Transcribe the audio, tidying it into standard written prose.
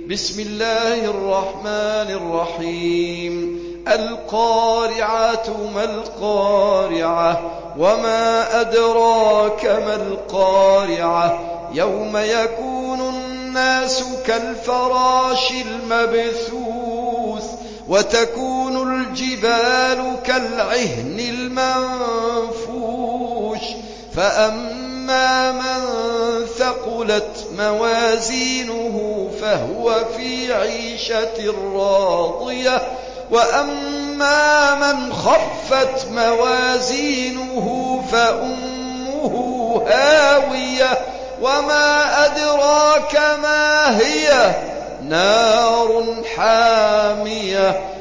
بسم الله الرحمن الرحيم. القارعة ما القارعة وما أدراك ما القارعة يوم يكون الناس كالفراش المبثوث وتكون الجبال كالعهن المنفوش فأما من ثقلت موازينه فهو في عيشة راضية وأما من خفت موازينه فأمه هاوية وما أدراك ما هي نار حامية